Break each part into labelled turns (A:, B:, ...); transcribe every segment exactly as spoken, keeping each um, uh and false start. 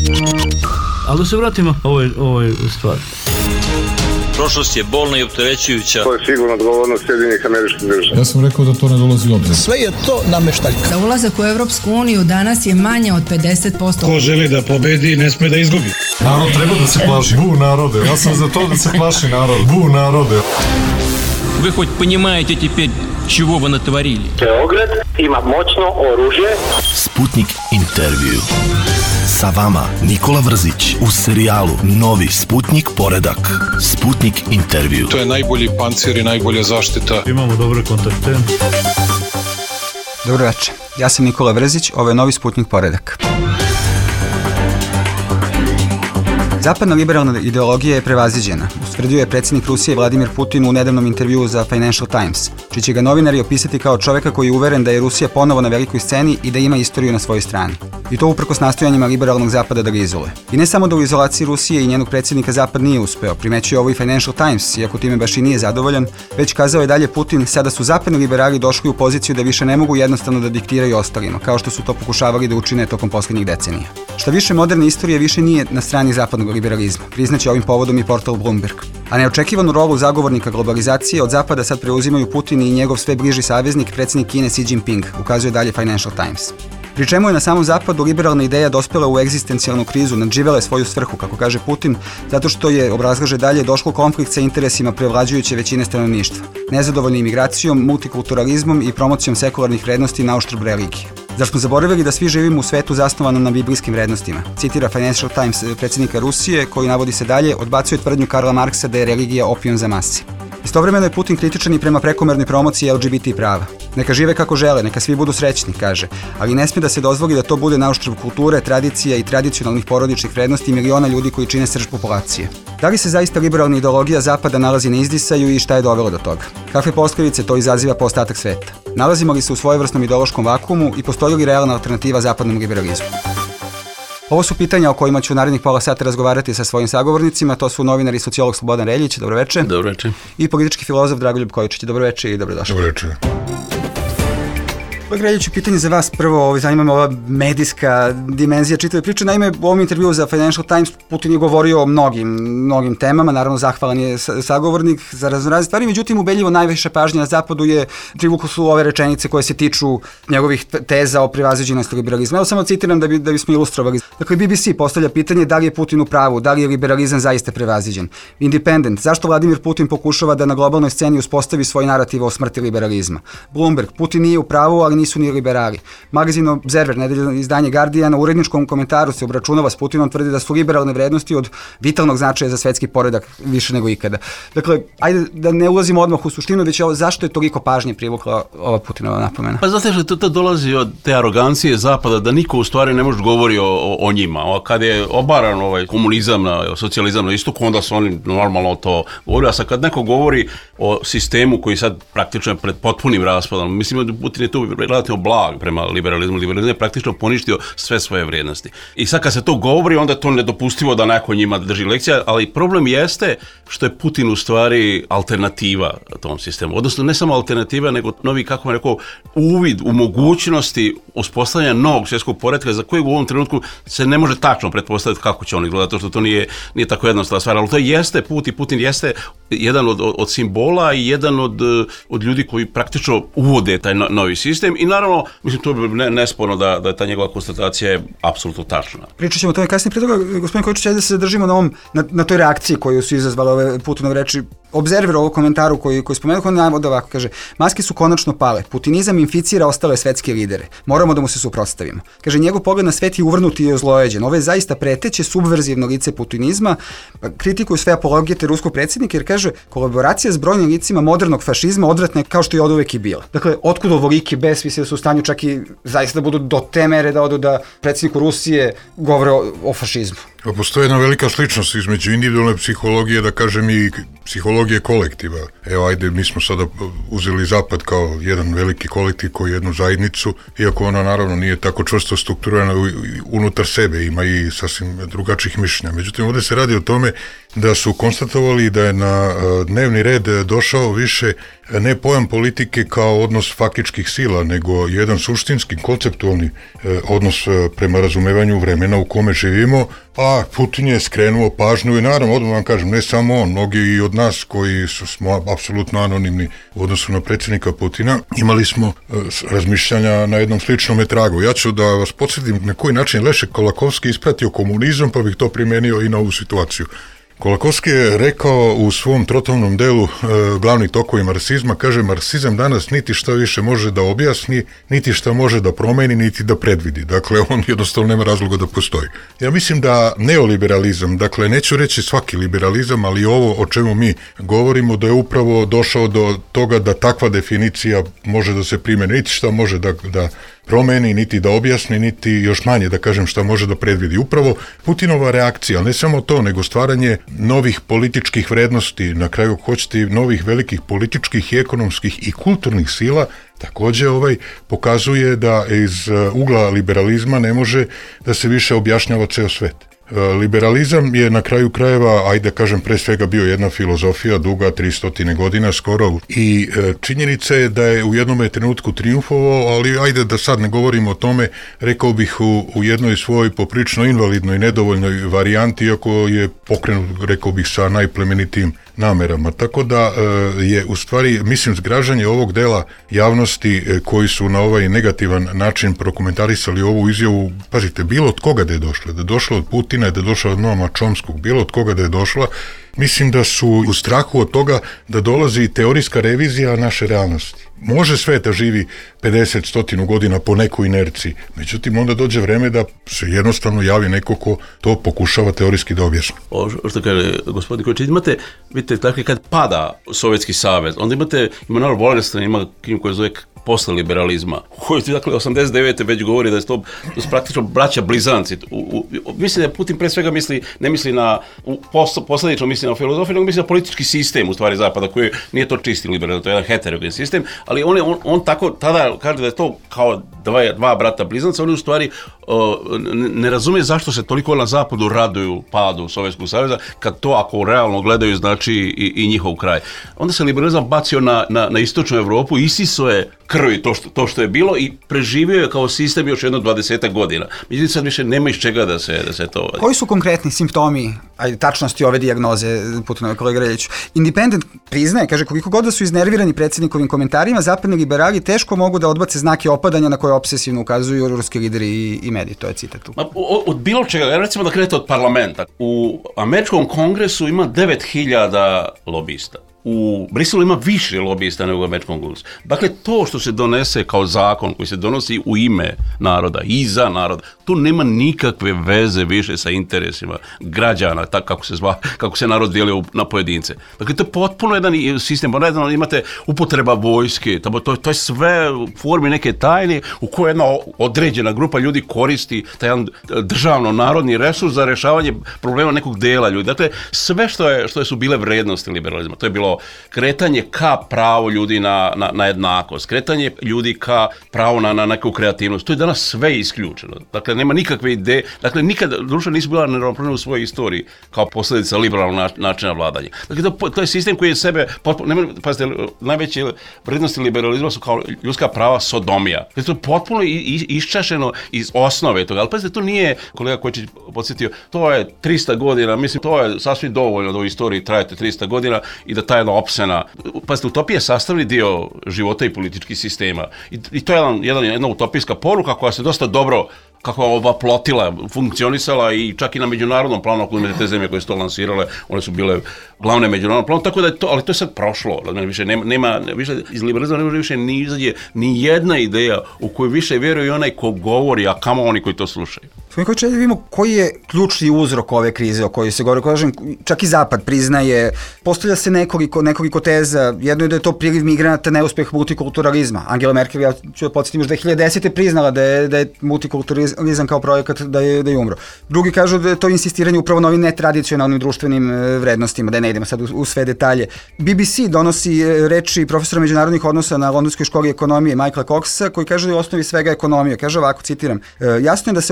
A: Ali da se vratimo ovoj, ovoj stvari.
B: Prošlost je bolna i opterećujuća.
C: To je sigurno odgovornost Sjedinjenih Američkih Država.
D: Ja sam rekao da to ne dolazi u obzir.
E: Sve je to nameštaljka.
F: Za ulazak u Evropsku uniju danas je manje od pedeset posto.
G: Ko želi da pobedi, ne sme da izgubi.
D: Narod treba da se plaši. Bu narode. Ja sam za to da se plaši narod. Bu narode.
H: Вы хоть понимаете теперь, чего вы натворили?
C: Beograd ima moćno oružje.
E: Sputnik intervju. Sa vama Nikola Vrzić u serijalu Novi Sputnik poredak. Sputnik intervju.
I: To je najbolji pancir i najbolja zaštita.
A: Imamo dobre kontakte.
J: Dobro večer, ja sam Nikola Vrzić, ovo je Novi Sputnik poredak. Zapadna liberalna ideologija je prevaziđena, ustvrdio je predsjednik Rusije Vladimir Putin u nedavnom intervjuu za Financial Times, čiji će ga novinari opisati kao čoveka koji je uveren da je Rusija ponovo na velikoj sceni i da ima istoriju na svojoj strani. I to uprkos nastojanjima liberalnog zapada da ga izoluje. I ne samo da u izolaciji Rusije i njenog predsjednika zapad nije uspeo, primećuje ovo i Financial Times, iako time baš i nije zadovoljan, već kazao je dalje Putin, sada su zapadni liberali došli u poziciju da više ne mogu jednostavno da diktiraju ostalima, kao što su to pokušavali da učine tokom posljednjih decenija. Šta više, moderne istorije više nije na strani zapadnog liberalizma, priznaće ovim povodom i portal Bloomberg. A neočekivanu rolu zagovornika globalizacije od zapada sad preuzimaju Putin i njegov sve bliži saveznik, predsjednik Kine Xi Jinping, ukazuje dalje Financial Times. Pri čemu je na samom zapadu liberalna ideja dospela u egzistencijalnu krizu, nadživela je svoju svrhu, kako kaže Putin, zato što je, obrazlaže dalje, došlo konflikt sa interesima prevlađujuće većine stanovništva, nezadovoljni imigracijom, multikulturalizmom i promocijom sekularnih vrednosti na uštrb religije. Zar smo zaboravili da svi živimo u svetu zasnovanom na biblijskim vrednostima? Citira Financial Times predsjednika Rusije, koji navodi se dalje, odbacuje tvrdnju Karla Marksa da je religija opijum za mase. Istovremeno je Putin kritičan i prema prekomernoj promociji L G B T prava. Neka žive kako žele, neka svi budu srećni, kaže, ali ne smije da se dozvoli da to bude na uštrb kulture, tradicija i tradicionalnih porodičnih vrednosti miliona ljudi koji čine srž populacije. Da li se zaista liberalna ideologija zapada nalazi na izdisaju i šta je dovelo do toga? Kakve posljedice to izaziva po ostatak sveta? Nalazimo li se u svojevrsnom ideološkom vakuumu i postoji li realna alternativa zapadnom liberalizmu? Ovo su pitanja o kojima ću u narednih pola sata razgovarati sa svojim sagovornicima, to su novinar i sociolog Slobodan Reljić, dobro večer.
B: Dobro večer.
J: I politički filozof Dragoljub Kojičić, dobro večer i dobrodošli.
D: Dobro večer.
J: Reljiću, pitanje za vas prvo, zanima me ova medijska dimenzija čitave priče. Naime, u ovom intervjuu za Financial Times Putin je govorio o mnogim, mnogim temama, naravno zahvalan je sagovornik za raznorazne stvari, međutim ubedljivo najviše pažnje na zapadu je privuklo su ove rečenice koje se tiču njegovih teza o prevaziđenosti liberalizma. Evo samo citiram da, bi, da bismo ilustrovali. Dakle, B B C postavlja pitanje da li je Putin u pravu, da li je liberalizam zaista prevaziđen. Independent, zašto Vladimir Putin pokušava da na globalnoj sceni uspostavi svoj narativ o smrti liberalizma. Bloomberg, Putin nije u pravu, ali nisu ni liberali. Magazin Observer, nedeljno izdanje Guardiana, u uredničkom komentaru se obračunava s Putinom, tvrdi da su liberalne vrednosti od vitalnog značaja za svetski poredak više nego ikada. Dakle, ajde da ne ulazimo odmah u suštinu, već ovo, zašto je toliko pažnje privukla ova Putinova napomena?
B: Pa znate što to, to dolazi od te arogancije zapada, da niko u stvari ne može govori o, o, o njima. O, kad je obaran ovaj komunizam, na, socijalizam na istoku, onda su oni normalno to govori, a sad kad neko govori o sistemu koji sad praktično je pred potpunim raspadom, mislim da Putin je tu relativno blag prema liberalizmu. Liberalizam je praktično poništio sve svoje vrijednosti. I sad kad se to govori, onda je to nedopustivo da neko njima drži lekcija, ali problem jeste što je Putin u stvari alternativa tom sistemu. Odnosno ne samo alternativa, nego novi, kako vam rekao, uvid u mogućnosti uspostavljanja novog svjetskog poretka za kojeg u ovom trenutku se ne može tačno pretpostaviti kako će on izgledati, što to nije, nije tako jednostavna stvar, ali to jeste put i Putin jeste jedan od, od, od simbola i jedan od, od ljudi koji praktično uvode taj no, novi sistem i naravno, mislim, to je ne, nesporno da, da ta njegova konstatacija je apsolutno tačna.
J: Pričat ćemo o tome kasnije. Prije toga, gospodin Kojičić, ajde da se zadržimo na, ovom, na, na toj reakciji koju su izazvale ove Putinove reči. Observer ovog komentaru koji, koji spomenuo, on navode ovako, kaže, maske su konačno pale, putinizam inficira ostale svetske lidere, moramo da mu se suprotstavimo. Kaže, njegov pogled na svet je uvrnuti i ozlojeđen, ovo je zaista preteće subverzivno lice putinizma, kritikuju sve apologete ruskog predsjednika jer kaže, kolaboracija s brojnim licima modernog fašizma odvratna je kao što je od uvek i bila. Dakle, otkud ovoliki bes, mislim da su u stanju čak i zaista da budu do te mere da odu da predsjedniku Rusije govore o, o fašizmu.
D: Postoji jedna velika sličnost između individualne psihologije, da kažem, i psihologije kolektiva. Evo, ajde, mi smo sada uzeli Zapad kao jedan veliki kolektiv, kao jednu zajednicu, iako ona naravno nije tako čvrsto strukturirana unutar sebe, ima i sasvim drugačijih mišljenja. Međutim, ovdje se radi o tome da su konstatovali da je na dnevni red došao više ne pojam politike kao odnos faktičkih sila, nego jedan suštinski, konceptualni odnos prema razumevanju vremena u kome živimo, a Putin je skrenuo pažnju i naravno, odmah vam kažem, ne samo on, mnogi i od nas koji su, smo apsolutno anonimni u odnosu na predsjednika Putina, imali smo razmišljanja na jednom sličnom tragu. Ja ću da vas podsjetim na koji način Lešek Kolakovski ispratio komunizam, pa bih to primenio i na ovu situaciju. Kolakovski je rekao u svom trotomnom delu e, glavni tokovi marksizma, kaže, marksizam danas niti šta više može da objasni, niti šta može da promeni, niti da predvidi. Dakle, on jednostavno nema razloga da postoji. Ja mislim da neoliberalizam, dakle, neću reći svaki liberalizam, ali ovo o čemu mi govorimo, da je upravo došao do toga da takva definicija može da se primeni, niti šta može da, da promeni, niti da objasni, niti još manje da kažem šta može da predvidi. Upravo Putinova reakcija, ali ne samo to, nego stvaranje novih političkih vrednosti, na kraju hoćete novih velikih političkih i ekonomskih i kulturnih sila, također ovaj pokazuje da iz ugla liberalizma ne može da se više objašnjava ceo svet. Liberalizam je na kraju krajeva, ajde da kažem, pre svega bio jedna filozofija duga tristo godina skoro i e, činjenica je da je u jednom trenutku triumfovao, ali ajde da sad ne govorimo o tome, rekao bih u, u jednoj svojoj poprično invalidnoj, nedovoljnoj varijanti, iako je pokrenut, rekao bih, sa najplemenitijim namerama. Tako da e, je u stvari, mislim, zgražanje ovog dela javnosti e, koji su na ovaj negativan način prokomentarisali ovu izjavu, pazite, bilo od koga da je došlo, da je došlo od Putina, da je došla od Noama Chomskog, bilo od koga da je došla, mislim da su u strahu od toga da dolazi teorijska revizija naše realnosti. Može sve da živi pedeset stotinu godina po nekoj inerciji, međutim onda dođe vreme da se jednostavno javi neko ko to pokušava teorijski da objasni.
B: O što kaže gospodin Kojić, imate, vidite, dakle, kad pada Sovjetski savez, onda imate, ima naravno Wallerstein, ima knjigu koja zove Posle liberalizma, koji dakle osamdeset devete već govori da je to, to praktično braća blizanci. U, u, mislim da Putin pre svega misli, ne misli na, pos, posledično misli na filozofiju, nego misli na politički sistem u stvari Zapada, koji nije to čisti liberalizam, to je jedan heterogen sistem, ali on, je, on, on tako tada kaže da je to kao dva, dva brata blizanca, oni u stvari uh, ne razume zašto se toliko na Zapadu raduju padu Sovjetskog saveza, kad to ako realno gledaju znači i, i njihov kraj. Onda se liberalizam bacio na, na, na istočnu Evropu, isiso je krvi to što, to što je bilo i preživio je kao sistem još jedno dvadesetak godina. Međutim, sad više nema iz čega da se, da se to...
J: Koji su konkretni simptomi, ajde, tačnosti ove dijagnoze, Putinove, kolega Reljić? Independent priznaje, kaže, koliko god da su iznervirani predsjednikovim komentarima, zapadni liberali teško mogu da odbace znake opadanja na koje obsesivno ukazuju ruski lideri i, i mediji. To je citat tu.
B: Od, od bilo čega, recimo da krenete od parlamenta. U američkom kongresu ima devet hiljada lobista. U Briselu ima više lobista nego u američkom kongresu. Dakle, to što se donese kao zakon koji se donosi u ime naroda i za naroda, tu nema nikakve veze više sa interesima građana, tako kako se zva, kako se narod dijeli na pojedince. Dakle, to je potpuno jedan sistem, jedan imate upotreba vojske, to, to, to je sve u formi neke tajne u kojoj jedna određena grupa ljudi koristi taj jedan državno-narodni resurs za rješavanje problema nekog dela ljudi. Dakle, sve što je, što je su bile vrednosti liberalizma, to je bilo kretanje ka pravo ljudi na, na, na jednakost, kretanje ljudi ka pravo na, na neku kreativnost. To je danas sve isključeno. Dakle, nema nikakve ideje. Dakle, nikada društva nisu bila neravnopravna u svojoj istoriji kao posljedica liberalnog načina vladanja. Dakle, to, to je sistem koji je sebe... Nema, pazite, najveće vrednosti liberalizma su kao ljudska prava sodomija. Dakle, to je potpuno iščašeno iz osnove toga. Ali pazite, to nije, kolega Kojić podsjetio, to je tristo godina, mislim, to je sasvim dovoljno da u istoriji trajete tristo godina i da ta jedna opsena. Pazite, utopija je sastavni dio života i političkih sistema. I, i to je jedan, jedan, jedna utopijska poruka koja se dosta dobro kako ova plotila, funkcionisala i čak i na međunarodnom planu, ako imate te zemlje koje su to lansirale, one su bile glavne međunarodnom planu, tako da je to, ali to je sad prošlo. Više nema, nema više, iz liberalizma ne može više ni izađe ni jedna ideja u koju više vjeruje i onaj ko govori, a kamo oni koji to slušaju.
J: Smo koji čeli vidimo koji je ključni uzrok ove krize o kojoj se govori, kažem, čak i Zapad priznaje, postavlja se nekoliko, nekoliko teza, jedno je da je to priliv migranata, neuspeh multikulturalizma. Angela Merkel, ja ću da podsjetim, još dve hiljade desete priznala da je, da je multikulturalizam kao projekat da je, da je umro. Drugi kažu da je to insistiranje upravo na ovim netradicionalnim društvenim vrednostima, da ne idemo sad u, u sve detalje. B B C donosi reči profesora međunarodnih odnosa na Londonskoj školi ekonomije Michaela Coxa, koji kaže da je u osnovi svega ekonomija. Kaže ovako, citiram, jasno je da se ona vrsta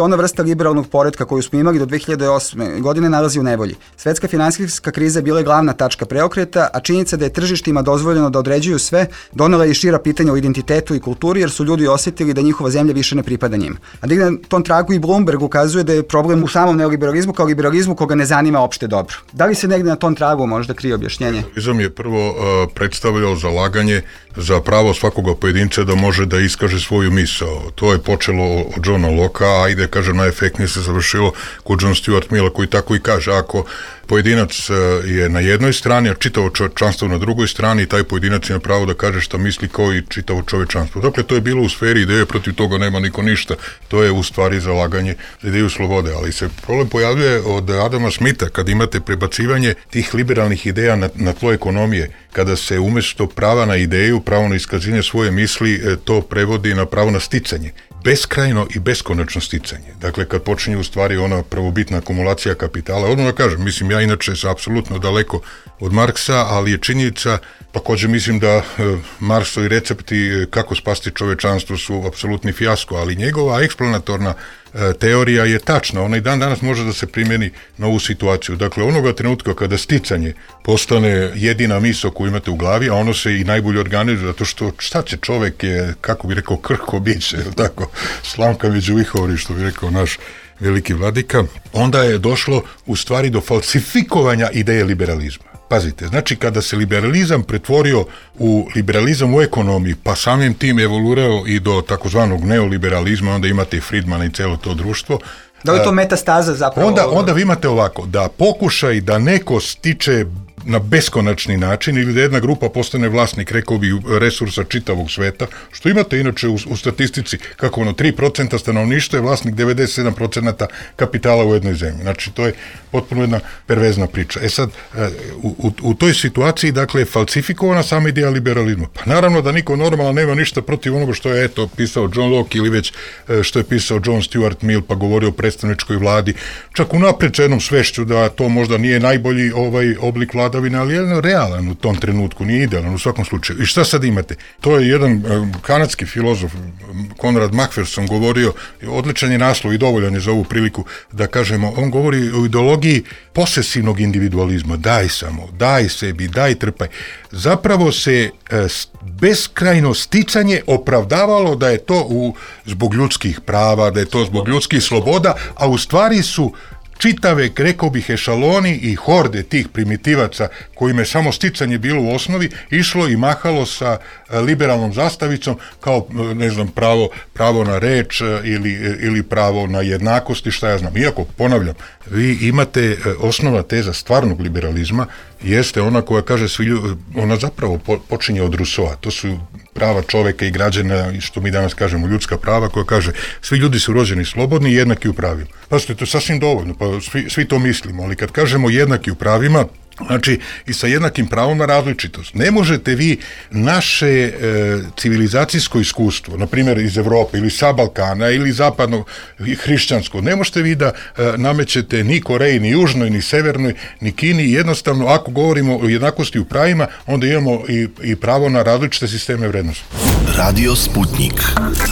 J: liberalnog poretka koju smo imali do dve hiljade osme. godine nalazi u nevolji. Svetska finansijska kriza je bila glavna tačka preokreta, a činjenica da je tržištima dozvoljeno da određuju sve, donela je i šira pitanja o identitetu i kulturi, jer su ljudi osjetili da njihova zemlja više ne pripada njim. A da na tom tragu i Bloomberg ukazuje da je problem u samom neoliberalizmu kao liberalizmu koga ne zanima opšte dobro. Da li se negde na tom tragu možda krije objašnjenje?
D: Liberalizam je prvo uh, predstavljao zalaganje za pravo svakoga pojedinca da može da iskaže svoju misao. To je počelo od Johna Locke, a ajde, kažem, najefektnije se završilo kod John Stuart Milla, koji tako i kaže, ako pojedinac je na jednoj strani, a čitavo čovečanstvo na drugoj strani, taj pojedinac ima pravo da kaže šta misli kao i čitavo čovečanstvo. Dakle, to je bilo u sferi ideje, protiv toga nema niko ništa. To je u stvari zalaganje za ideju slobode, ali se problem pojavljuje od Adama Smitha, kad imate prebacivanje tih liberalnih ideja na, na tlo ekonomije, kada se umjesto prava na ideju, pravo na iskazivanje svoje misli, to prevodi na pravo na sticanje. Beskrajno i beskonačno sticanje. Dakle, kad počinje u stvari ona prvobitna akumulacija kapitala, odmah da kažem, mislim, ja inače sam apsolutno daleko od Marksa, ali je činjenica, također mislim da e, Marksovi recepti kako spasti čovečanstvo su apsolutni fijasko, ali njegova eksplanatorna e, teorija je tačna. Ona i dan danas može da se primjeni na ovu situaciju. Dakle, onoga trenutka kada sticanje postane jedina misao koju imate u glavi, a ono se i najbolje organizuje, zato što šta će, čovek je, kako bi rekao, krhko biće, tako, slamka među vihovori, što bi rekao naš veliki vladika, onda je došlo u stvari do falsifikovanja ideje liberalizma. Pazite, znači kada se liberalizam pretvorio u liberalizam u ekonomiji, pa samim tim evoluirao i do takozvanog neoliberalizma, onda imate i Friedmana i celo to društvo.
J: Da li je to metastaza zapravo?
D: Onda, onda vi imate ovako, da pokušaj da neko stiče na beskonačni način ili da jedna grupa postane vlasnik, rekao bi, resursa čitavog sveta, što imate inače u, u statistici, kako ono, tri procenta stanovništva je vlasnik devedeset sedam procenta kapitala u jednoj zemlji. Znači, to je potpuno jedna pervezna priča. E sad, u, u, u toj situaciji, dakle, je falsifikovana sama ideja liberalizma. Pa naravno da niko normalno nema ništa protiv onoga što je, eto, pisao John Locke ili već što je pisao John Stuart Mill, pa govorio o predstavničkoj vladi, čak unapred sa jednom svešću da to možda nije najbolji ovaj oblik vladavine, ali je realan u tom trenutku, nije idealan u svakom slučaju. I šta sad imate? To je jedan um, kanadski filozof, Conrad Macpherson, govorio, odličan je naslov i dovoljan je za ovu priliku da kažemo, on govori o ideologiji posesivnog individualizma, daj samo, daj sebi, daj trpaj. Zapravo se e, beskrajno sticanje opravdavalo da je to u, zbog ljudskih prava, da je to zbog ljudskih sloboda, a u stvari su čitave, rekao bih, ešaloni i horde tih primitivaca kojima je samo sticanje bilo u osnovi, išlo i mahalo sa liberalnom zastavicom kao, ne znam, pravo, pravo na reč ili, ili pravo na jednakosti, šta ja znam. Iako, ponavljam, vi imate osnovna teza stvarnog liberalizma, jeste ona koja kaže, svi ljudi, ona zapravo počinje od Rousseau, to su prava čoveka i građana, i što mi danas kažemo ljudska prava, koja kaže svi ljudi su rođeni slobodni i jednaki u pravima. Pazite, to je sasvim dovoljno, pa svi, svi to mislimo, ali kad kažemo jednaki u pravima, znači i sa jednakim pravom na različitost. Ne možete vi naše e, civilizacijsko iskustvo, na primjer iz Evrope ili sa Balkana ili zapadno hrišćansko, ne možete vi da e, namećete ni Koreji, ni Južnoj, ni Severnoj, ni Kini. Jednostavno, ako govorimo o jednakosti u pravima, onda imamo i, i pravo na različite sisteme vrednosti.
E: Radio Sputnik.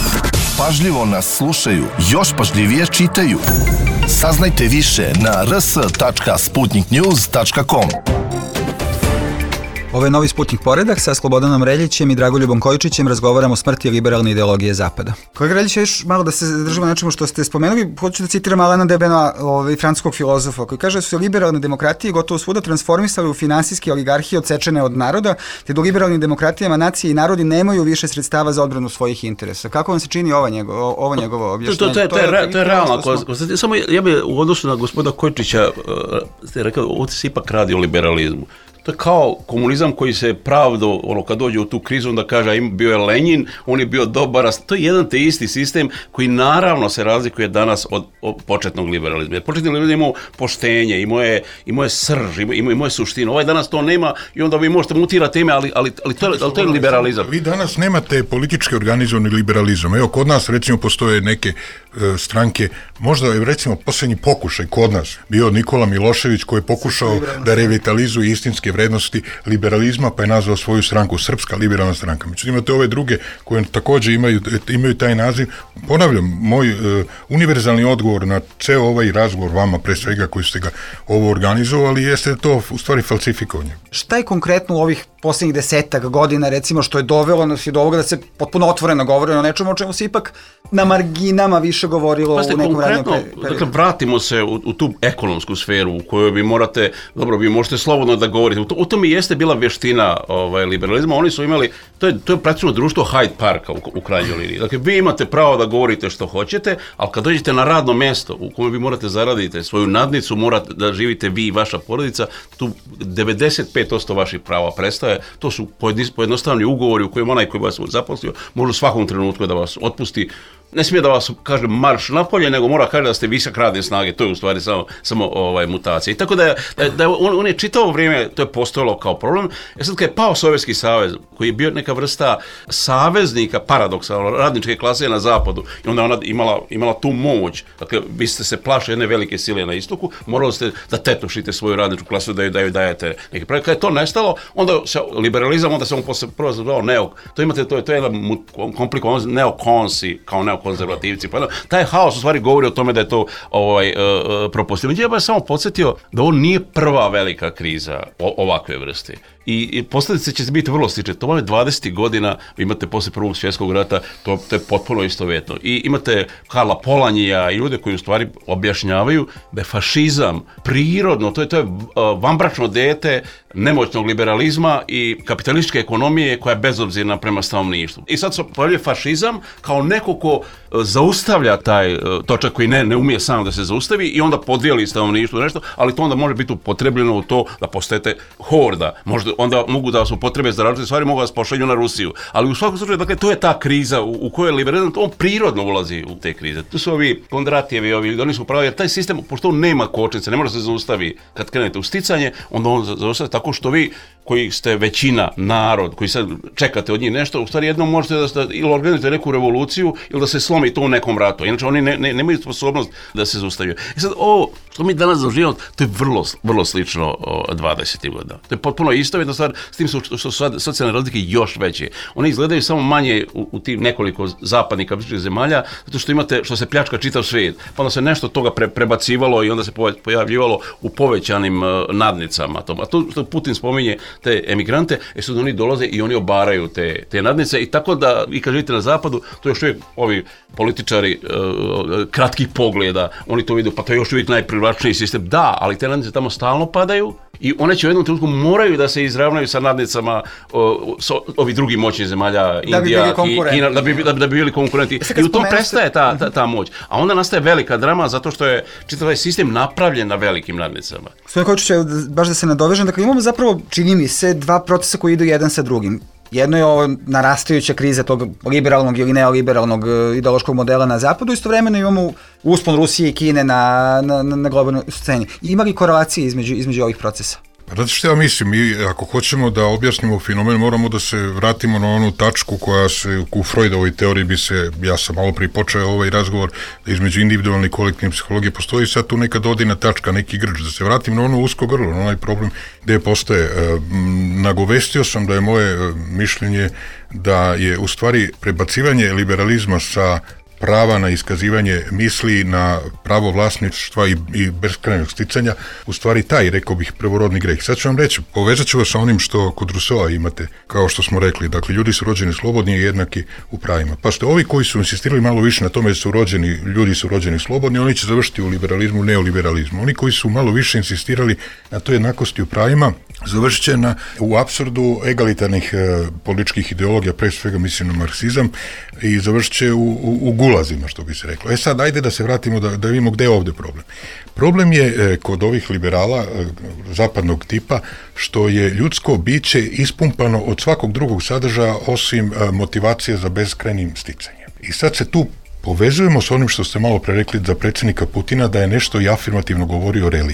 E: Pažljivo nas slušaju, još pažljivije čitaju. Saznajte više na r s tačka sputnik news tačka com.
J: Ovo je novi Sputnik poredak, sa Slobodanom Reljićem i Dragoljubom Kojičićem razgovaramo o smrti liberalne ideologije Zapada. Kolega Reljić, još malo da se zadržimo na nečemu što ste spomenuli, hoću da citiram Alana de Benoit, ovaj, francuskog filozofa, koji kaže da su se liberalne demokratije gotovo svuda transformisali u finansijske oligarhije odsečene od naroda, te da u liberalnim demokratijama nacije i narodi nemaju više sredstava za odbranu svojih interesa. Kako vam se čini ova njego, ovo njegovo objašnjenje?
B: To, to, to, to, je, to je realno. Samo ja bih u odnosu na gospoda Kojičića ste rekao, ovdje se ipak radi o liberalizmu. To je kao komunizam koji se pravdo, ono, kad dođe u tu krizu, onda kaže, bio je Lenjin, on je bio dobar, to je jedan te isti sistem koji naravno se razlikuje danas od, od početnog liberalizma. Jer početni liberalizam imao poštenje, imao je, imao je srž, imao, imao je suštinu. Ovaj danas to nema i onda vi možete mutirati teme, ali, ali, ali, to, je, ali to je liberalizam.
D: Vi danas nemate politički organizovani liberalizam. Evo, kod nas, recimo, postoje neke e, stranke, možda je, recimo, posljednji pokušaj kod nas bio Nikola Milošević koji je pokušao da revitalizuje istinske demokratske vrednosti liberalizma, pa je nazvao svoju stranku Srpska liberalna stranka. Međutim, imate ove druge koje također imaju, imaju taj naziv. Ponavljam, moj uh, univerzalni odgovor na ceo ovaj razgovor vama, pre svega koji ste ga ovo organizovali, jeste to u stvari falsifikovanje.
J: Šta je konkretno u ovih posljednjih desetak godina, recimo, što je dovelo nas i do ovoga da se potpuno otvoreno govori o nečemu o čemu se ipak na marginama više govorilo
B: Paste,
D: u
J: nekom radnjem
B: periodu? Dakle, vratimo se u, u tu ekonomsku sferu u kojoj vi morate, dobro, vi možete slobodno da govorite. U, to, u tome jeste bila vještina ovaj, liberalizma. Oni su imali, to je, to je praktično društvo Hyde Parka u, u krajnjoj liniji. Dakle, vi imate pravo da govorite što hoćete, ali kad dođete na radno mjesto u kojem vi morate zaraditi svoju nadnicu, morate da živite vi i vaša porodica, tu devedeset pet posto vaših prava prestaje. To su pojednostavni ugovori u kojem onaj koji vas zaposlio može u svakom trenutku da vas otpusti. Ne smije da vas kaže marš napolje, nego mora kaže da ste visak radne snage. To je u stvari samo, samo ovaj, mutacija. I tako da, da, da on, on je čitavo vrijeme to je postojalo kao problem. E sad kad je pao Sovjetski savez, koji je bio neka vrsta saveznika, paradoksalno, radničke klase na zapadu, i onda ona imala, imala tu moć. Dakle, vi ste se plašili jedne velike sile na istoku, morali ste da tetošite svoju radničku klasu, da ju, da ju dajete neki projekt. Kad je to nestalo, onda se liberalizam, onda se on posle prvo zvao neo. To imate, to je, to je jedan komplikovan neokonsi, kao neo konzervativci. Pa, taj haos u stvari govori o tome da je to ovaj, uh, propustio. Ja bih samo podsjetio da ovo nije prva velika kriza o, ovakve vrste. I, i posljedice će biti vrlo slične. To vam je dvadeset godina, vi imate poslije Prvog svjetskog rata, to, to je potpuno istovjetno. I imate Karla Polanija i ljude koji u stvari objašnjavaju da je fašizam prirodno, to je, to je uh, vanbračno dete nemoćnog liberalizma i kapitalističke ekonomije koja je bezobzirna prema stanovništvu. I sad se pojavljuje fašizam kao neko ko zaustavlja taj uh, točak koji ne, ne umije sam da se zaustavi i onda podijeli stanovništvo nešto, ali to onda može biti upotrebljeno u to da postajete horda. Možda onda mogu da vas upotrebe za različite stvari, mogu da vas pošalju na Rusiju. Ali u svakom slučaju, dakle, to je ta kriza u, u kojoj liberalizam, on prirodno ulazi u te krize. Tu su ovi Kondratijevi, ovi, oni su upravo, jer taj sistem, pošto on nema kočnice, ne može se zaustavi kad krenete u sticanje, onda on zaustavi tako što vi, koji ste većina, narod, koji sad čekate od njih nešto, u stvari jednom možete da ste, ili organizujete neku revoluciju, ili da se slomi to u nekom ratu. Inače, oni ne, ne, nemaju sposobnost da se zaustavljaju. I sad, ovo što mi danas doživljamo, to je vrlo, vrlo slično dvadesetih godina. To je potpuno isto, jedna stvar, s tim su, što su sad socijalne razlike još veće. One izgledaju samo manje u, u tim nekoliko zapadnih kapitalističkih zemalja, zato što imate, što se pljačka čitav svijet. Pa onda se nešto toga pre, prebacivalo i onda se pojavljivalo u povećanim uh, nadnicama. A to što Putin spominje te emigrante, je su da oni dolaze i oni obaraju te, te nadnice i tako da, vi kad živite na zapadu, to još uvijek ovi političari uh, kratkih pogleda, oni to vidu, pa to je još uvijek najprivlačniji sistem. Da, ali te nadnice tamo stalno padaju i one će u jednom trenutku moraju da se izravnaju sa nadnicama o, so, ovih drugih moćnih zemalja, Indija, Kina, da bi, da, da bi bili konkurenti. I u tom prestaje ta, ta, ta moć. A onda nastaje velika drama zato što je čitav taj sistem napravljen na velikim nadnicama.
J: Gospodin Kočić, baš da se nadovežem, dakle imamo zapravo, čini mi se, dva procesa koji idu jedan sa drugim. Jedno je ovo narastajuća kriza tog liberalnog ili neoliberalnog ideološkog modela na zapadu, istovremeno imamo uspon Rusije i Kine na, na, na globalnoj sceni. Ima li korelacije između, između ovih procesa?
D: Pa znate što ja mislim, mi ako hoćemo da objasnimo fenomen, moramo da se vratimo na onu tačku koja se u Freudovoj teoriji bi se, ja sam malo prije počeo ovaj razgovor, da između individualne i kolektivne psihologije postoji sad tu neka dodina tačka, neki grč, da se vratim na ono usko grlo, na onaj problem gdje postoje. E, nagovestio sam da je moje mišljenje da je u stvari prebacivanje liberalizma sa prava na iskazivanje misli, na pravo vlasništva i, i beskrajnog sticanja, u stvari taj, rekao bih, prvorodni greh. Sad ću vam reći, povezat ću vas sa onim što kod Rousseau imate, kao što smo rekli, dakle, ljudi su rođeni slobodni i jednaki u pravima. Pa što ovi koji su insistirali malo više na tome da su rođeni, ljudi su rođeni slobodni, oni će završiti u liberalizmu, neoliberalizmu. Oni koji su malo više insistirali na toj jednakosti u pravima, završit će na, u apsurdu egalitarnih e, političkih ideologija, pre svega mislim na marksizam, i završit će u, u, u gulazima, što bi se reklo. E sad, ajde da se vratimo da, da vidimo gde je ovdje problem. Problem je e, kod ovih liberala e, zapadnog tipa što je ljudsko biće ispumpano od svakog drugog sadržaja osim e, motivacije za beskrajnim sticanjem. I sad se tu povezujemo s onim što ste malo pre rekli za predsjednika Putina, da je nešto i afirmativno govorio o religiji.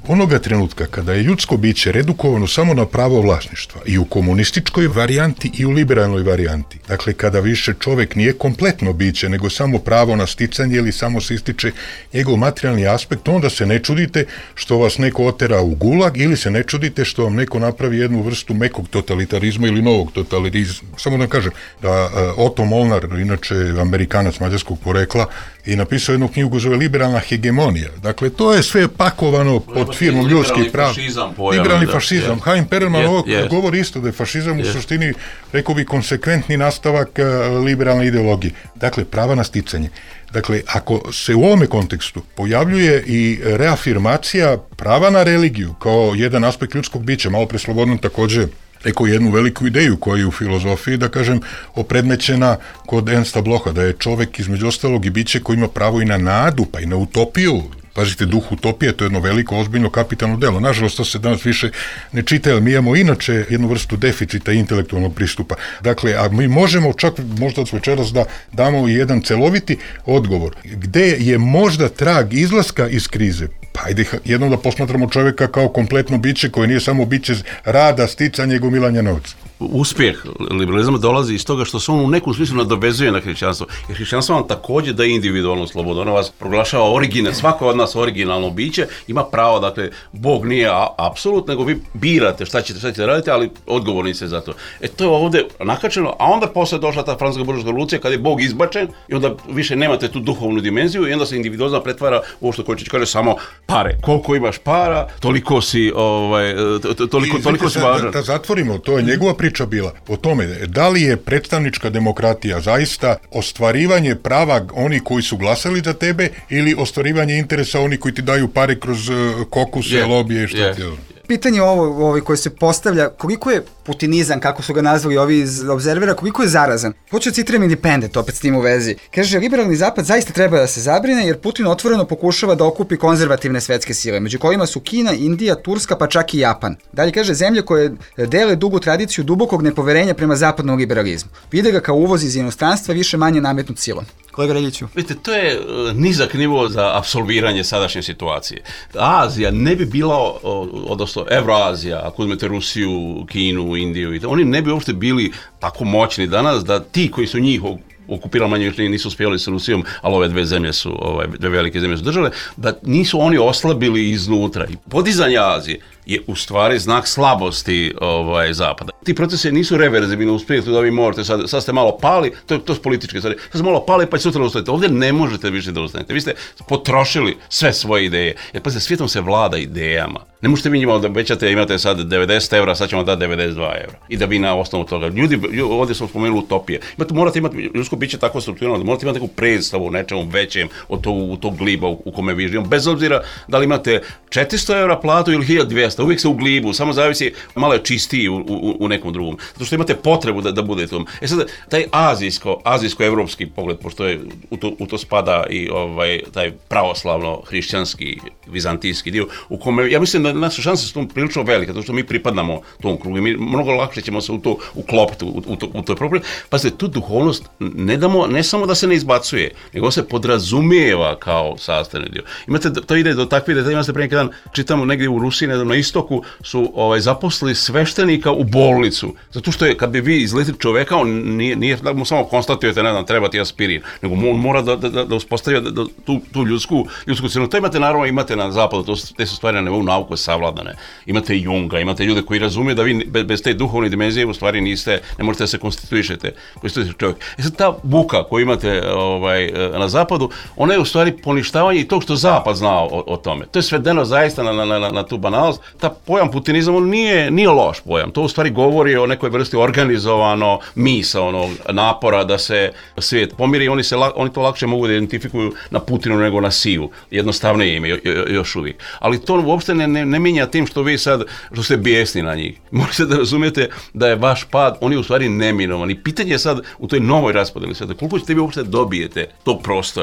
D: Onoga trenutka kada je ljudsko biće redukovano samo na pravo vlasništva i u komunističkoj varijanti i u liberalnoj varijanti, dakle kada više čovek nije kompletno biće nego samo pravo na sticanje ili samo se ističe njegov materijalni aspekt, onda se ne čudite što vas neko otera u gulag ili se ne čudite što vam neko napravi jednu vrstu mekog totalitarizma ili novog totalitarizma. Samo da kažem da uh, Otto Molnar, inače Amerikanac mađarskog porekla, i napisao jednu knjigu zove Liberalna hegemonija. Dakle, to je sve pakovano pod firmom ljudskih prava. Liberalni fašizam. Haim Perelman ovo govori isto da je fašizam u suštini, rekao bi, konsekventni nastavak uh, liberalne ideologije. Dakle, prava na sticanje. Dakle, ako se u ovome kontekstu pojavljuje i reafirmacija prava na religiju kao jedan aspekt ljudskog bića, malo pre Slobodan takođe rekao jednu veliku ideju koja je u filozofiji, da kažem, opredmećena kod Ernsta Blocha, da je čovek između ostalog i biće koji ima pravo i na nadu, pa i na utopiju. Pazite, duh utopije, to je jedno veliko, ozbiljno, kapitalno delo. Nažalost, to se danas više ne čita, jer mi imamo inače jednu vrstu deficita intelektualnog pristupa. Dakle, a mi možemo čak možda od večeras da damo i jedan celoviti odgovor. Gde je možda trag izlaska iz krize? Pa ajde jednom da posmatramo čoveka kao kompletno biće koje nije samo biće rada, sticanja i gomilanja novca.
B: Uspjeh liberalizma dolazi iz toga što se on u nekom smislu nadovezuje na hrišćanstvo. Jer hrišćanstvo vam također da je individualno sloboda. Ono vas proglašava original, svako od nas originalno biće, ima pravo, dakle, Bog nije apsolut, nego vi birate šta ćete, šta ćete raditi, ali odgovorni ste za to. E to je ovdje nakačeno, a onda posle došla ta francuska buržoaska revolucija kada je Bog izbačen i onda više nemate tu duhovnu dimenziju i onda se individualizam pretvara u ovo što Kočić kaže samo pare. Koliko imaš para, toliko si, ovaj, toliko, toliko si važan.
D: Da, da zatvorimo, to je njegova priča bila o tome da li je predstavnička demokratija zaista ostvarivanje prava oni koji su glasali za tebe ili ostvarivanje interesa oni koji ti daju pare kroz kokuse, yeah, lobije i šta yeah. ti je.
J: Pitanje ovo, ovo koje se postavlja, koliko je putinizam, kako su ga nazvali ovi iz Obzervera, koliko je zarazan? Hoću da citiram Independent, opet s tim u vezi. Kaže, liberalni zapad zaista treba da se zabrine, jer Putin otvoreno pokušava da okupi konzervativne svetske sile, među kojima su Kina, Indija, Turska, pa čak i Japan. Dalje kaže, zemlje koje dele dugu tradiciju dubokog nepoverenja prema zapadnom liberalizmu. Vide ga kao uvoz iz inostranstva više manje nametnut silom. Kolega Reljiću.
B: Vidite, to je uh, nizak nivo za apsolviranje sadašnje situacije. Azija ne bi bila, odnosno Evroazija, ako uzmete Rusiju, Kinu, Indiju, oni ne bi uopšte bili tako moćni danas da ti koji su njih okupirali manje više nisu uspjeli sa Rusijom, ali ove dve zemlje su, ove dve velike zemlje su držale, da nisu oni oslabili iznutra. I podizanje Azije je u stvari znak slabosti ovaj, Zapada. Ti procesi nisu reverzibilni, uspjeti da vi možete, sad, sad ste malo pali, to, to su političke stvari, sad ste malo pali pa će sutra ustanete. Ovdje ne možete više da ustanete. Vi ste potrošili sve svoje ideje. Jer pazite, svijetom se vlada idejama. Ne možete vi njima da obećate, imate sad devedeset evra, sad ćemo dati devedeset dva evra. I da vi na osnovu toga. Ljudi, ovdje smo spomenuli utopije. Imate, morate imati, ljudsko biće tako strukturalno, da morate imati neku predstavu o nečemu većem od tog, tog gliba u, u kome vi živimo. Bez obzira da li imate četiristo evra platu ili hiljadu dvjesto, uvijek se u glibu, samo zavisi, malo je čistiji u, u, u nekom drugom. Zato što imate potrebu da, da budete u. E sad, taj azijsko, azijsko-evropski pogled, pošto je u to, u to spada i ovaj, taj pravoslavno-hrišćanski, vizantijski dio, u kome, ja mislim da naše šanse su tom prilično velike, zato što mi pripadamo tom krugu i mi mnogo lakše ćemo se u to uklopiti, u, u, to, u to problem. Pazite, tu duhovnost ne, damo, ne samo da se ne izbacuje, nego se podrazumijeva kao sastavni dio. Imate, to ide do takve detalje, imate pre neki dan, čitamo negdje u Rusiji, ne znam, na istoku, su ovaj, zaposlili sveštenika u bolnicu, zato što je, kad bi vi izletili čoveka, on nije, nije da mu samo konstatujete, ne znam, treba ti aspirin, nego on mora da, da, da uspostavlja da, da, tu, tu ljudsku, ljudsku cijenu. To imate, naravno, imate na zapadu, to, te su stvari na nivou nauke savladane. Imate Junga, imate ljude koji razumiju da vi bez, bez te duhovne dimenzije u stvari niste, ne možete da se konstituišete, konstituišete čovjek. E sad, ta buka koju imate ovaj, na zapadu, ona je u stvari poništavanje i tog što zapad zna o, o tome. To je svedeno zaista na, na, na, na tu banalnost. Ta pojam putinizam, on nije, nije loš pojam. To u stvari govori o nekoj vrsti organizovano misaonog napora da se svijet pomiri i oni, se, oni to lakše mogu da identifikuju na Putinu nego na Siju. Jednostavnije ime još uvijek. Ali to uopšte ne, ne, ne mijenja tim što vi sad, što ste bijesni na njih. Morate da razumijete da je vaš pad, on je u stvari neminovan. I pitanje je sad u toj novoj raspodeli sada, koliko ćete vi uopšte dobijete tog prostora?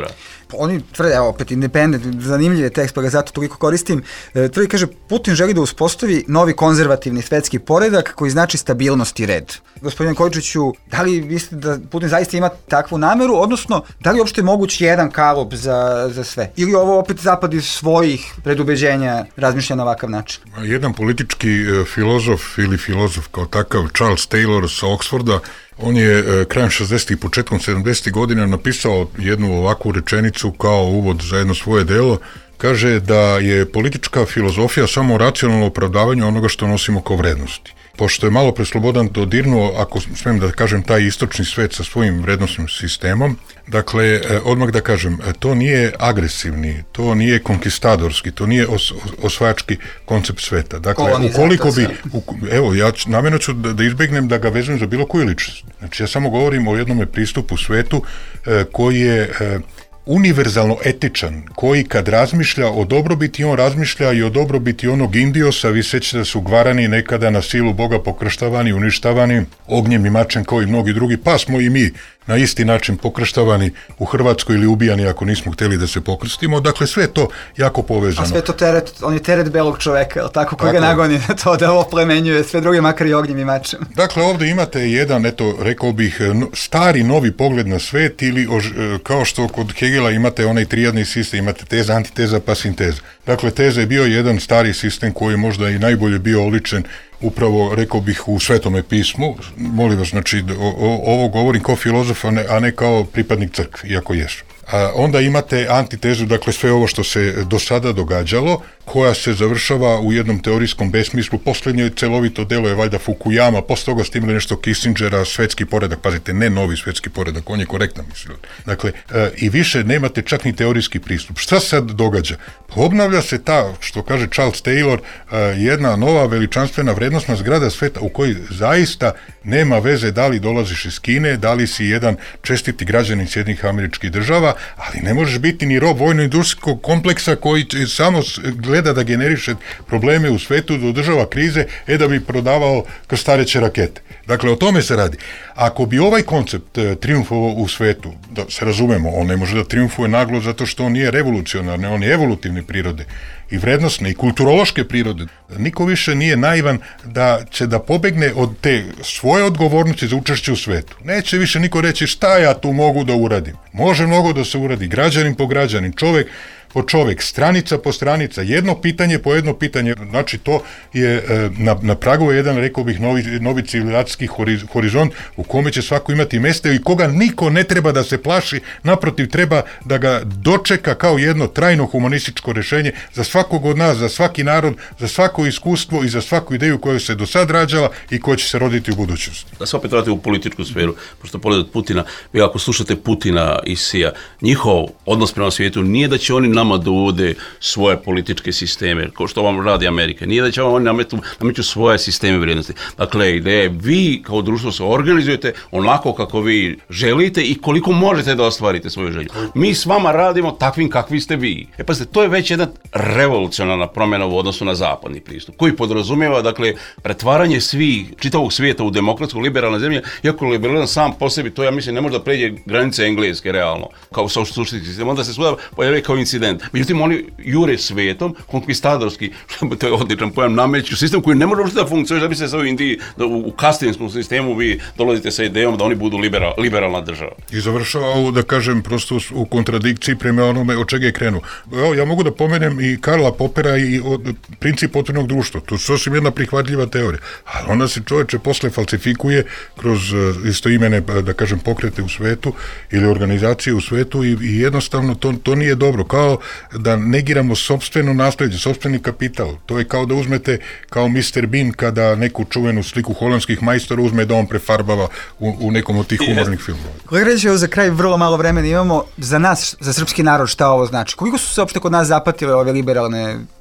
J: oni tvrde, evo opet independent, zanimljiv je tekst, pa ga zato toliko koristim, e, tvrdi, kaže, Putin želi da uspostavi novi konzervativni svetski poredak koji znači stabilnost i red. Gospodine Kojičiću, da li mislite da Putin zaista ima takvu nameru, odnosno, da li je uopšte moguć jedan kalup za, za sve? Ili ovo opet zapad iz svojih predubeđenja razmišlja na ovakav način?
D: Jedan politički e, filozof ili filozof kao takav, Charles Taylor sa Oxforda, on je e, krajem šezdesetih i početkom sedamdesetih godina napisao jednu ovakvu rečenicu kao uvod za jedno svoje delo. Kaže da je politička filozofija samo racionalno opravdavanje onoga što nosimo kao vrednosti. Pošto je malo pre Slobodan dodirnuo, ako smem da kažem, taj istočni svet sa svojim vrednostnim sistemom, dakle, odmah da kažem, to nije agresivni, to nije konkistadorski, to nije os, osvajački koncept sveta. Dakle, ukoliko bi, u, evo, ja namjerno ću da, da izbegnem da ga vezujem za bilo koju ličnost. Znači, ja samo govorim o jednom pristupu svetu eh, koji je eh, univerzalno etičan, koji kad razmišlja o dobrobiti, on razmišlja i o dobrobiti onog Indiosa. Vi sećate da su Gvarani nekada na silu Boga pokrštavani, uništavani ognjem i mačem kao i mnogi drugi, pa smo i mi na isti način pokrštavani u Hrvatskoj ili ubijani ako nismo hteli da se pokrstimo. Dakle, sve to jako povezano.
J: A sve to teret, on je teret belog čoveka, tako, koji ga nagoni na to da ovo plemenjuje sve druge, makar i ognjem i mačem.
D: Dakle, ovdje imate jedan, eto, rekao bih, stari novi pogled na svet, ili kao što kod Hegela imate onaj trijadni sistem, imate teza, antiteza pa sinteza. Dakle, teza je bio jedan stari sistem koji je možda i najbolje bio oličen upravo, rekao bih, u Svetome pismu. Molim vas, znači, o, o, ovo govorim kao filozof, a ne, a ne kao pripadnik crkve, iako jesu. A onda imate antitezu, dakle sve ovo što se do sada događalo, koja se završava u jednom teorijskom besmislu. Posljednje celovito delo je valjda Fukuyama, posle toga ste imali nešto Kissingera, svetski poredak, pazite, ne novi svetski poredak, on je korektan mislio. Dakle, e, i više nemate čak ni teorijski pristup. Šta se sad događa? Pa obnavlja se ta, što kaže Charles Taylor, e, jedna nova veličanstvena vrednostna zgrada sveta u kojoj zaista nema veze da li dolaziš iz Kine, da li si jedan čestiti građanin Sjedinjenih Američkih Država, ali ne možeš biti ni rob vojno-industrijskog kompleksa koji samo gleda da generiše probleme u svetu, da održava krize, e da bi prodavao krstareće rakete. Dakle, o tome se radi. Ako bi ovaj koncept e, triumfovao u svetu, da se razumemo, on ne može da triumfuje naglo zato što on nije revolucionarne, on je evolutivne prirode i vrednostne i kulturološke prirode. Niko više nije naivan da će da pobegne od te svoje odgovornosti za učešće u svetu. Neće više niko reći šta ja tu mogu da uradim. Može mnogo da se uradi, građanin po građanin, čovek po čovek, stranica po stranica, jedno pitanje po jedno pitanje. Znači, to je na, na pragu jedan, rekao bih, novi, novi civilizacijski horizont u kome će svako imati mjesto i koga niko ne treba da se plaši, naprotiv, treba da ga dočeka kao jedno trajno humanističko rješenje za svakog od nas, za svaki narod, za svako iskustvo i za svaku ideju koja se do sad rađala i koja će se roditi u budućnosti.
B: Da se opet vratite u političku sferu, pošto pogledate Putina, vi ako slušate Putina i Sija, njihov odnos prema svijetu nije da će oni nama da uvode svoje političke sisteme, kao što vam radi Amerika. Nije da će vam oni nametu, nameću svoje sisteme vrijednosti. Dakle, ideja je vi kao društvo se organizujete onako kako vi želite i koliko možete da ostvarite svoju želju. Mi s vama radimo takvim kakvi ste vi. E pa to je već jedna revolucionarna promjena u odnosu na zapadni pristup, koji podrazumijeva, dakle, pretvaranje svih, čitavog svijeta u demokratsku, liberalne zemlje, iako liberalizam sam po sebi, to ja mislim ne može da pređe granice Engleske, realno, kao suštinski sistem, onda se svuda pojavljuje kao incident. Međutim, oni jure svijetom, konkvistadorski, to je odličan pojam, nameću sistem koji ne može uopšte da funkcionira, da bi se sa u Indiji, da u, u kastinskom sistemu vi dolazite sa idejom da oni budu liberal, liberalna država.
D: I završava ovo, da kažem, prosto u kontradikciji prema onome od čega je krenuo. Evo, ja mogu da pomenem i Karla Popera i od, princip otvorenog društva. To je sasvim jedna prihvatljiva teorija. Ali ona se, čoveče, posle falsifikuje kroz istoimene, da kažem, pokrete u svetu ili organizacije u svetu i, i jednostavno to, to nije dobro. Kao da negiramo sopstveno nasljeđe, sopstveni kapital. To je kao da uzmete kao mister Bean kada neku čuvenu sliku holandskih majstora uzme da on prefarbava u, u nekom od tih humornih filmova.
J: Kolega reći, za kraj vrlo malo vremena imamo za nas, za srpski narod, šta ovo znači? Koliko su se uopšte kod nas zapatile ove liberalne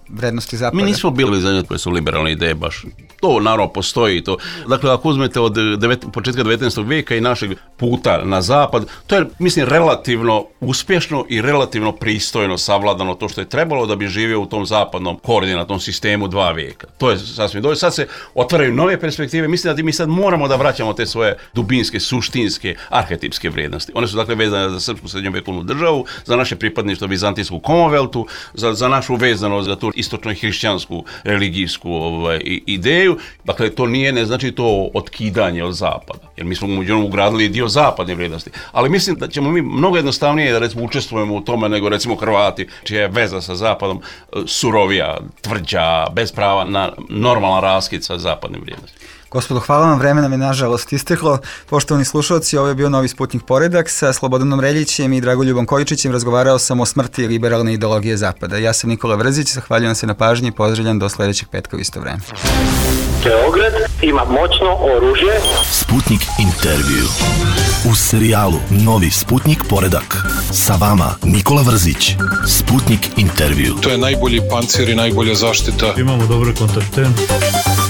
J: vrednosti Zapada.
B: Mi nismo bili zemlje koje su liberalne ideje baš. To naravno postoji. To. Dakle, ako uzmete od devet, početka devetnaestog vijeka i našeg puta na zapad, to je, mislim, relativno uspješno i relativno pristojno savladano to što je trebalo da bi živio u tom zapadnom koordinatnom sistemu dva vijeka. To je sasvim dobro. Sad se otvaraju nove perspektive. Mislim da mi sad moramo da vraćamo te svoje dubinske, suštinske, arhetipske vrijednosti. One su dakle vezane za srpsku srednjovjekovnu državu, za naše pripadništvo Bizantijsku Komonveltu, za, za našu vezanost za tu istočno hrišćansku religijsku ovaj, ideju. Dakle, to nije, ne znači to otkidanje od zapada, jer mi smo među njom ugradili dio zapadne vrijednosti. Ali mislim da ćemo mi mnogo jednostavnije da recimo učestvujemo u tome nego recimo Hrvati, čija je veza sa zapadom surovija, tvrđa, bez prava na normalan raskid sa zapadnim vrijednostima.
J: Gospodo, hvala vam, vreme nam je nažalost isteklo. Poštovani slušalci, ovo je bio Novi Sputnik Poredak. Sa Slobodanom Reljićem i Dragoljubom Kojičićem razgovarao sam o smrti liberalne ideologije Zapada. Ja sam Nikola Vrzić, zahvaljujem se na pažnji i pozdravljam do sledećeg petka u isto vreme.
C: Beograd ima moćno oružje.
E: Sputnik intervju. U serijalu Novi Sputnik Poredak. Sa vama Nikola Vrzić. Sputnik intervju.
I: To je najbolji pancir i najbolja zaštita.
A: Imamo dobre kontakte.